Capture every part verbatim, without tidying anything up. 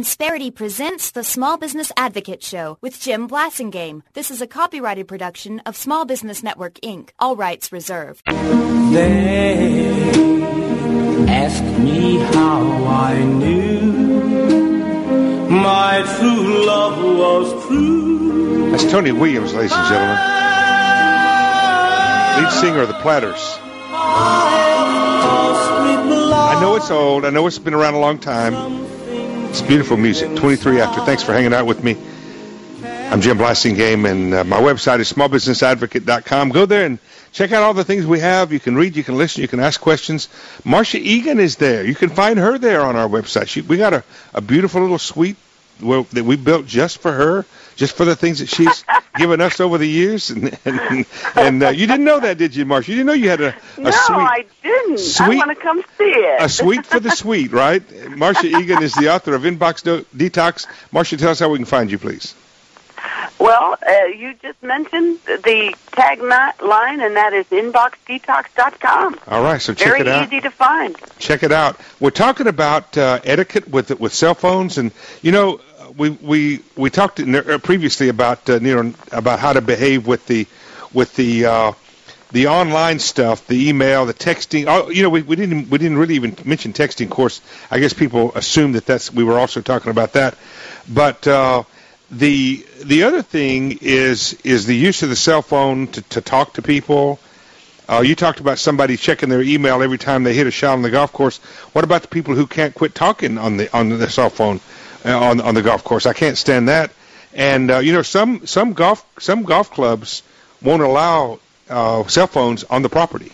Insperity presents the Small Business Advocate Show with Jim Blasingame. This is a copyrighted production of Small Business Network, Incorporated. All rights reserved. They ask me how I knew my true love was true. That's Tony Williams, ladies and gentlemen. Lead singer of the Platters. I know it's old. I know it's been around a long time. It's beautiful music. twenty-three after. Thanks for hanging out with me. I'm Jim Blasingame, and uh, my website is small business advocate dot com. Go there and check out all the things we have. You can read, you can listen, you can ask questions. Marcia Egan is there. You can find her there on our website. She, we got a, a beautiful little suite well, that we built just for her, just for the things that she's given us over the years. And and, and uh, you didn't know that, did you, Marcia? You didn't know you had a, a no, suite. No, I didn't. Suite, I want to come see it. A suite for the suite, right? Marcia Egan is the author of Inbox Do- Detox. Marcia, tell us how we can find you, please. Well, uh, you just mentioned the tagline, and that is inbox detox dot com. All right, so check Very it out. Very easy to find. Check it out. We're talking about uh, etiquette with with cell phones, and you know, we we we talked in there previously about uh, you know about how to behave with the with the uh, the online stuff, the email, the texting. Oh, you know, we, we didn't we didn't really even mention texting. Of course, I guess people assume that that's we were also talking about that, but. Uh, The the other thing is is the use of the cell phone to, to talk to people. Uh, you talked about somebody checking their email every time they hit a shot on the golf course. What about the people who can't quit talking on the on the cell phone uh, on on the golf course? I can't stand that. And uh, you know some some golf some golf clubs won't allow uh, cell phones on the property.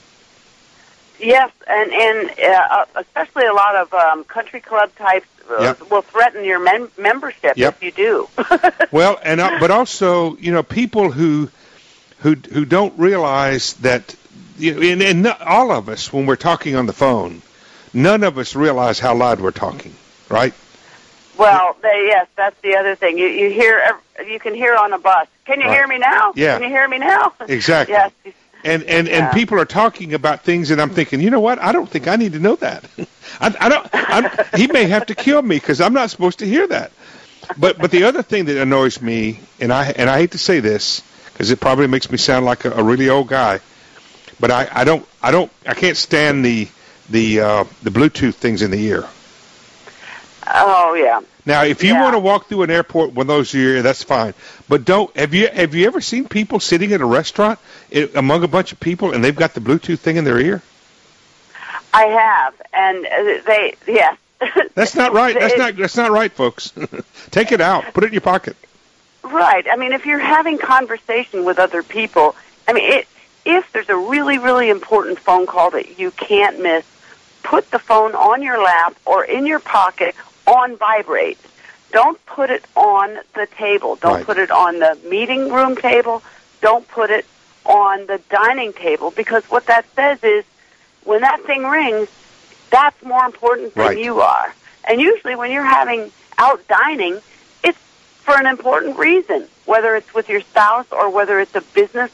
Yes, and and uh, especially a lot of um, country club types uh, Yep. will threaten your mem- membership Yep. if you do. Well, and uh, but also, you know, people who who who don't realize that, you know, and, and not all of us, when we're talking on the phone, none of us realize how loud we're talking, right? Well, they, yes, that's the other thing. You you hear ev- you can hear on a bus. Can you Right. hear me now? Yeah. Can you hear me now? Exactly. Yes. And and, Yeah. and people are talking about things, and I'm thinking, you know what? I don't think I need to know that. I, I don't. I'm, he may have to kill me because I'm not supposed to hear that. But but the other thing that annoys me, and I and I hate to say this because it probably makes me sound like a, a really old guy, but I, I don't I don't I can't stand the the uh, the Bluetooth things in the ear. Oh yeah. Now, if you Yeah. want to walk through an airport with those in your ear, that's fine. But don't have you have you ever seen people sitting at a restaurant i among a bunch of people and they've got the Bluetooth thing in their ear? I have, and uh, they yes. That's not right. That's It- not that's not right, folks. Take it out. Put it in your pocket. Right. I mean, if you're having conversation with other people, I mean, it, if there's a really, really important phone call that you can't miss, put the phone on your lap or in your pocket on vibrate. Don't put it on the table. Don't Right. put it on the meeting room table. Don't put it on the dining table, because what that says is when that thing rings, that's more important than Right. you are. And usually when you're having out dining, it's for an important reason, whether it's with your spouse or whether it's a business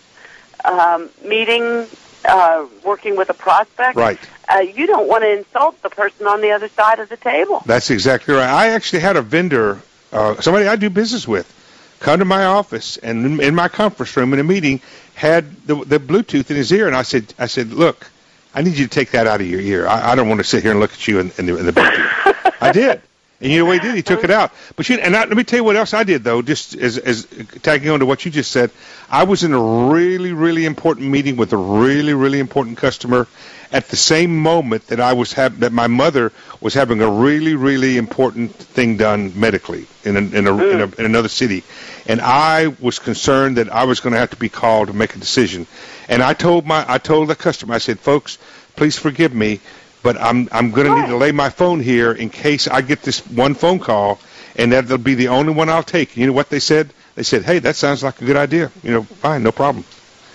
um, meeting, uh, working with a prospect. Right. Uh, you don't want to insult the person on the other side of the table. That's exactly right. I actually had a vendor, uh, somebody I do business with, come to my office and in, in my conference room in a meeting had the, the Bluetooth in his ear, and I said, I said, look, I need you to take that out of your ear. I, I don't want to sit here and look at you in, in, the, in the Bluetooth. I did. And you know what he did? He took it out. But you, and I, let me tell you what else I did, though, just as, as tagging on to what you just said. I was in a really, really important meeting with a really, really important customer at the same moment that I was have, that my mother was having a really, really important thing done medically in, a, in, a, in, a, in another city. And I was concerned that I was going to have to be called to make a decision. And I told my I told the customer, I said, folks, please forgive me, but I'm I'm going to need to lay my phone here in case I get this one phone call, and that'll be the only one I'll take. And you know what they said? They said, hey, that sounds like a good idea. You know, fine, no problem.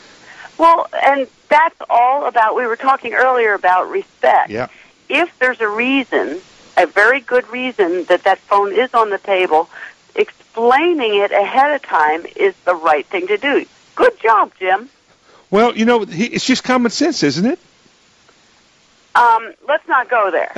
Well, and that's all about, we were talking earlier about respect. Yeah. If there's a reason, a very good reason that that phone is on the table, explaining it ahead of time is the right thing to do. Good job, Jim. Well, you know, he, it's just common sense, isn't it? Um, let's not go there.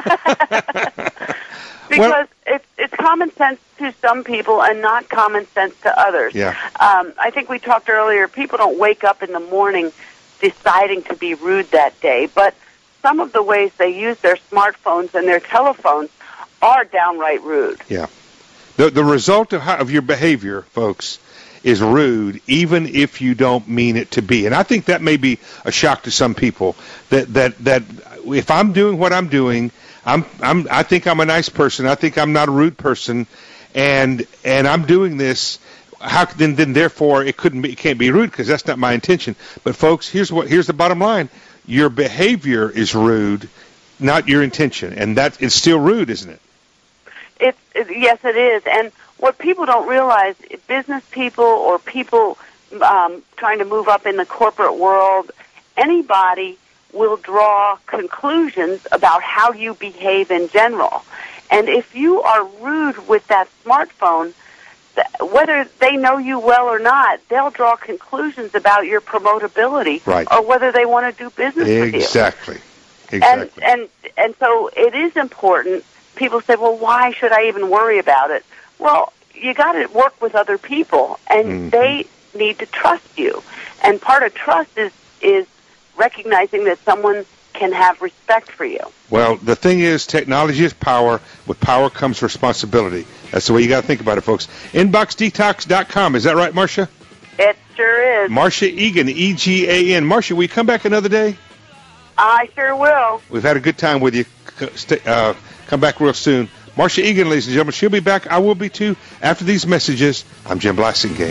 Because well, it's it's common sense to some people and not common sense to others. Yeah. Um, I think we talked earlier, people don't wake up in the morning deciding to be rude that day, but some of the ways they use their smartphones and their telephones are downright rude. Yeah. The the result of, how, of your behavior, folks, is rude, even if you don't mean it to be. And I think that may be a shock to some people, that that, that if I'm doing what I'm doing, I'm, I'm, I think I'm a nice person. I think I'm not a rude person, and and I'm doing this. How then? Then therefore, it couldn't be. It can't be rude because that's not my intention. But folks, here's what. Here's the bottom line: your behavior is rude, not your intention, and that it's still rude, isn't it? It's it, yes, it is. And what people don't realize, business people or people um, trying to move up in the corporate world, anybody will draw conclusions about how you behave in general. And if you are rude with that smartphone, th- whether they know you well or not, they'll draw conclusions about your promotability, right, or whether they want to do business exactly. with you. Exactly. Exactly. And, and, and so it is important. People say, well, why should I even worry about it? Well, you got to work with other people, and mm-hmm. they need to trust you. And part of trust is is recognizing that someone can have respect for you. Well, the thing is, technology is power. With power comes responsibility. That's the way you got to think about it, folks. inbox detox dot com. Is that right, Marcia? It sure is. Marcia Egan, E G A N. Marcia, will you come back another day? I sure will. We've had a good time with you. Uh, come back real soon. Marcia Egan, ladies and gentlemen. She'll be back. I will be, too, after these messages. I'm Jim Blasingame.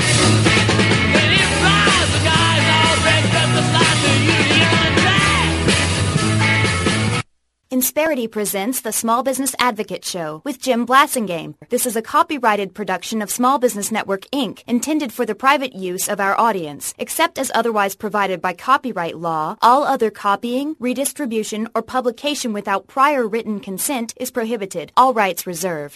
Insperity presents the Small Business Advocate Show with Jim Blasingame. This is a copyrighted production of Small Business Network, Incorporated, intended for the private use of our audience. Except as otherwise provided by copyright law, all other copying, redistribution, or publication without prior written consent is prohibited. All rights reserved.